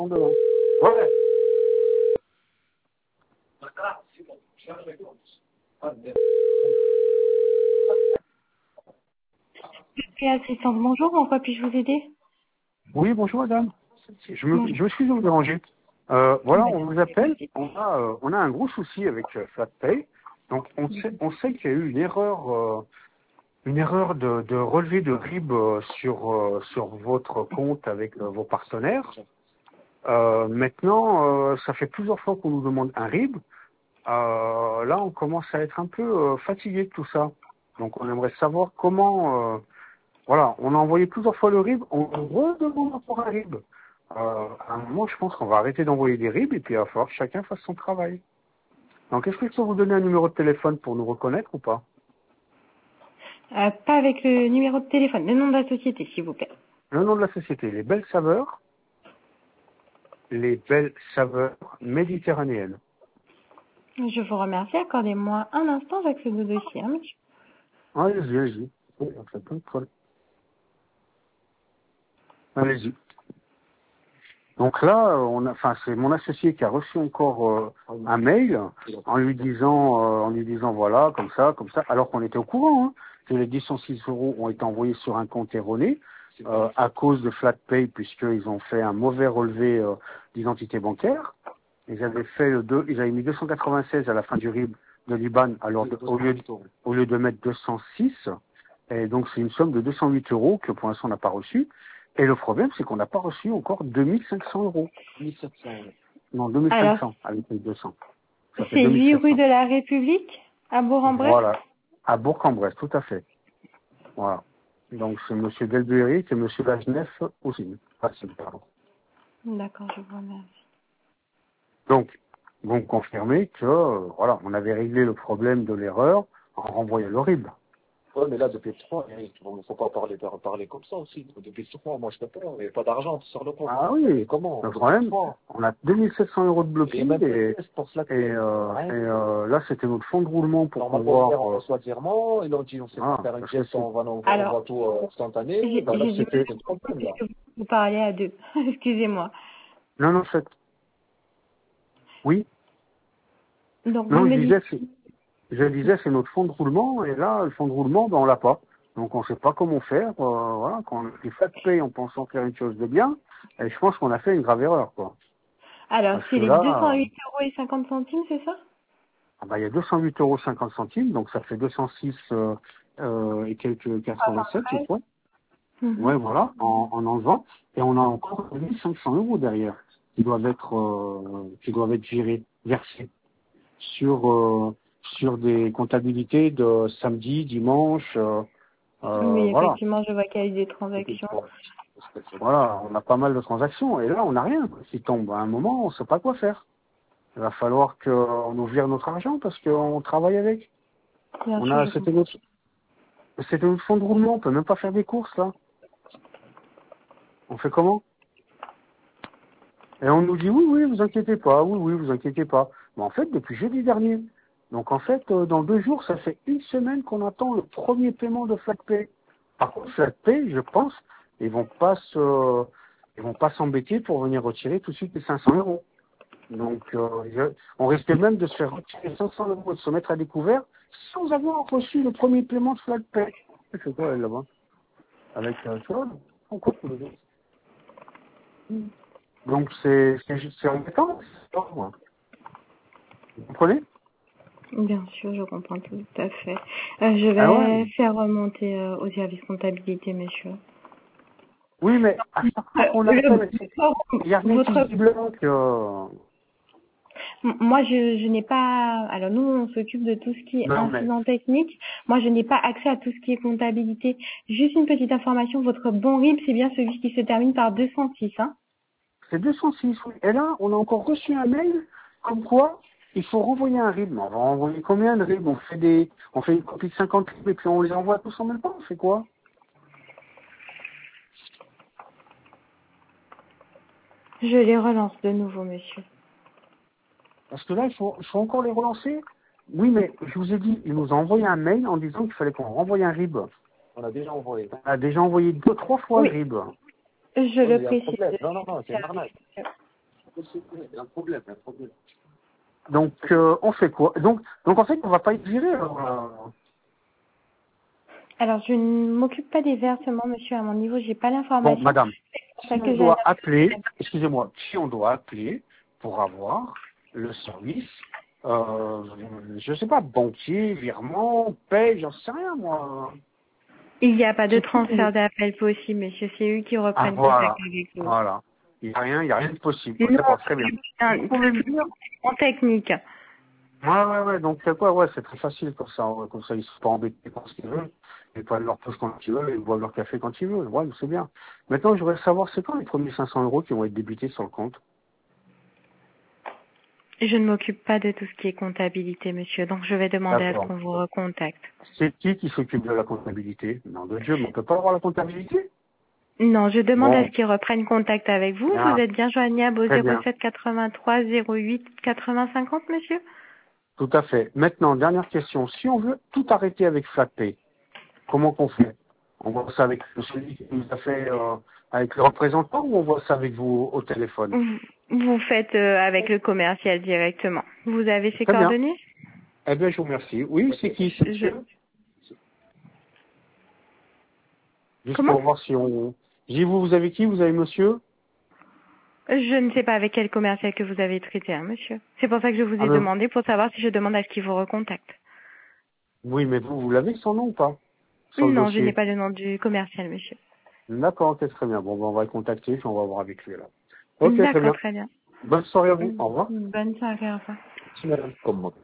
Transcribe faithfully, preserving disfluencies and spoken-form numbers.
demain. Ouais. Et assistante, bonjour, en quoi puis-je vous aider? Oui, bonjour madame. Je me, Bonjour. je me suis donc dérangé. Euh, voilà, Ben, on vous appelle. On a, euh, on a un gros souci avec euh, FlatPay. Donc on sait, on sait qu'il y a eu une erreur, euh, une erreur de, de relevé de R I B euh, sur euh, sur votre compte avec euh, vos partenaires. Euh, maintenant, euh, ça fait plusieurs fois qu'on nous demande un R I B. Euh, là, on commence à être un peu euh, fatigué de tout ça. Donc on aimerait savoir comment. Euh, Voilà, on a envoyé plusieurs fois le R I B, on redemande encore un R I B. Euh, à un moment, je pense qu'on va arrêter d'envoyer des R I B et puis il va falloir que chacun fasse son travail. Donc, est-ce que je peux vous donner un numéro de téléphone pour nous reconnaître ou pas? Euh, pas avec le numéro de téléphone, le nom de la société, s'il vous plaît. Le nom de la société, les Belles Saveurs, les Belles Saveurs méditerranéennes. Je vous remercie, accordez-moi un instant, j'accède au dossier, hein, monsieur. Allez-y, allez-y. Oh, on fait plein de trolls. Allez-y. Donc là, on a, enfin, c'est mon associé qui a reçu encore euh, un mail en lui disant, euh, en lui disant voilà, comme ça, comme ça, alors qu'on était au courant hein, que les deux cent six euros ont été envoyés sur un compte erroné euh, à cause de FlatPay puisqu'ils ont fait un mauvais relevé euh, d'identité bancaire. Ils avaient fait le deux, ils avaient mis deux cent quatre-vingt-seize à la fin du R I B de Liban, alors de- au lieu de, au lieu de mettre deux cent six, et donc c'est une somme de deux cent huit euros que pour l'instant on n'a pas reçue. Et le problème, c'est qu'on n'a pas reçu encore deux mille cinq cents euros. mille sept cents euros. Non, Alors, deux mille cinq cents avec les deux cents. Ça fait c'est huit rue deux mille sept cents. de la République, à Bourg-en-Bresse? Voilà. À Bourg-en-Bresse, tout à fait. Voilà. Donc c'est Monsieur Delbury et Monsieur Lagenef aussi. Facile, pardon. D'accord, je vous remercie. Donc, vous me confirmez que, euh, voilà, on avait réglé le problème de l'erreur en renvoyant le R I B. Ouais, mais là, depuis trois, il ne faut pas parler, parler comme ça aussi. Depuis trois, moi, je peux pas. Il n'y a pas d'argent sur le compte. Ah oui, Comment? le problème, on a deux mille sept cents euros de bloqués Et même et, pour cela, et, euh, et euh, là, c'était notre fonds de roulement pour normalement, pouvoir... on euh, reçoit virement, ils ont dit, on sait ah, pas faire une parce que pièce, c'est- on va on Alors, voit tout euh, instantané. j'ai Ben là, j'ai du c'était mal le à problème, comprendre là. parce que vous, vous parlez à deux. Excusez-moi. Non, non, c'est... Oui, Donc, vous non, je me dites, disais, c'est, je disais, c'est notre fonds de roulement, et là, le fonds de roulement, ben, on l'a pas. Donc, on sait pas comment faire, euh, voilà, quand on fait fait paye en pensant faire une chose de bien, et je pense qu'on a fait une grave erreur, quoi. alors, Parce c'est que les là, deux cent huit euros et cinquante centimes, c'est ça? ah bah, il y a deux cent huit euros cinquante centimes, donc ça fait deux cent six euh, euh, et quelques quatre-vingt-sept, je crois. Mhm. Ouais, voilà, en, en enlevant. Et on a encore mille cinq cents euros derrière qui doivent être euh, qui doivent être gérés, versés sur euh, sur des comptabilités de samedi, dimanche, euh, euh, Oui, voilà. effectivement, je vois qu'il y a eu des transactions. Voilà, on a pas mal de transactions et là on n'a rien qui tombe. À un moment, on sait pas quoi faire. Il va falloir qu'on nous vire notre argent parce qu'on travaille avec. Bien On sûr, a je c'était comprends. notre c'était notre fonds de roulement, on peut même pas faire des courses là. On fait comment? Et on nous dit oui, oui, vous inquiétez pas, oui, oui, vous inquiétez pas. Mais en fait, depuis jeudi dernier. Donc en fait, euh, dans deux jours, ça fait une semaine qu'on attend le premier paiement de FlatPay. Par contre, FlatPay, je pense, ils vont pas se, ils vont pas s'embêter pour venir retirer tout de suite les cinq cents euros. Donc euh, je- on risquait même de se faire retirer cinq cents euros et de se mettre à découvert sans avoir reçu le premier paiement de FlatPay. C'est quoi elle là-bas? Avec euh, tu vois, on coupe le dos. Donc c'est c'est c'est embêtant, c'est pas moi. Vous comprenez? Bien sûr, je comprends tout à fait. Euh, je Ah ouais. vais faire remonter euh, au service comptabilité, monsieur. Oui, mais à chaque fois Euh, qu'on le, appelle, il y a rien qui votre, dit blanc que... moi, je, je n'ai pas. Alors nous, on s'occupe de tout ce qui est Non, mais incident technique. Moi, je n'ai pas accès à tout ce qui est comptabilité. Juste une petite information. Votre bon R I B, c'est bien celui qui se termine par deux cent six, hein? c'est deux cent six. Oui. Et là, on a encore reçu un mail comme quoi il faut renvoyer un R I B. Mais on va renvoyer combien de R I B? On fait des, on fait une copie de cinquante R I B et puis on les envoie tous en même temps. On fait quoi? Je les relance de nouveau, monsieur. Parce que là, il faut, il faut encore les relancer. Oui, mais je vous ai dit, il nous a envoyé un mail en disant qu'il fallait qu'on renvoie un R I B. On a déjà envoyé. On a déjà envoyé deux, trois fois le Oui, R I B. je Oui, mais le il y a un précise. problème. Non, non, non, c'est une arnaque. Il y a un problème, il y a un problème. Donc, euh, on fait quoi? Donc, donc en fait, on va pas être viré. Alors, euh... Alors, je ne m'occupe pas des versements, monsieur. À mon niveau, j'ai pas Bon, l'information. madame, C'est si pour ça on que doit j'ai- appeler, excusez-moi, si on doit appeler pour avoir le service, euh, je sais pas, banquier, virement, paye, j'en sais rien, moi. Il n'y a pas de C'est tout. transfert d'appel possible, monsieur. C'est eux qui Ah, reprennent contact voilà, avec vous. voilà. Il n'y a rien, il n'y a rien de possible. Non, D'accord, très bien. un- Vous pouvez me dire? en technique. Ouais, ouais, ouais, donc c'est quoi? Ouais, c'est très facile comme ça. Ouais, comme ça, ils ne sont pas embêtés par ce qu'ils veulent. Ils prennent leur poche quand ils veulent, ils boivent leur café quand ils veulent. Ouais, c'est bien. Maintenant, je voudrais savoir, c'est quand les premiers cinq cents euros qui vont être débités sur le compte? Je ne m'occupe pas de tout ce qui est comptabilité, monsieur. Donc, je vais demander à ce D'accord. qu'on vous recontacte. C'est qui qui s'occupe de la comptabilité? Non, de Dieu, mais on peut pas avoir la comptabilité? Non, je demande à Bon, ce qu'ils reprennent contact avec vous. Vous bien, êtes bien joignable au très zéro bien. sept quatre-vingt-trois zéro huit quatre-vingts cinquante, monsieur? Tout à fait. Maintenant, dernière question. Si on veut tout arrêter avec FlatPay, comment qu'on fait? On voit ça avec celui qui nous a fait euh, avec le représentant ou on voit ça avec vous au téléphone? Vous vous faites euh, avec le commercial directement. Vous avez ses Très bien. coordonnées? Eh bien, je vous remercie. Oui, c'est qui, c'est Je... monsieur? Juste Comment? pour voir si on... J'ai vous, vous avez qui? Vous avez monsieur? Je ne sais pas avec quel commercial que vous avez traité, hein, monsieur. C'est pour ça que je vous Ah ai ben, demandé pour savoir si je demande à ce qu'il vous recontacte. oui, mais vous, vous l'avez son nom ou pas? Sur le Non, je n'ai dossier? pas le nom du commercial, monsieur. D'accord, ok, très bien. Bon, ben, on va le contacter puis on va voir avec lui là. Ok, très D'accord, bien. très bien. Bonne soirée à vous. Au revoir. Bonne soirée, au revoir. Merci, madame. Comme moi.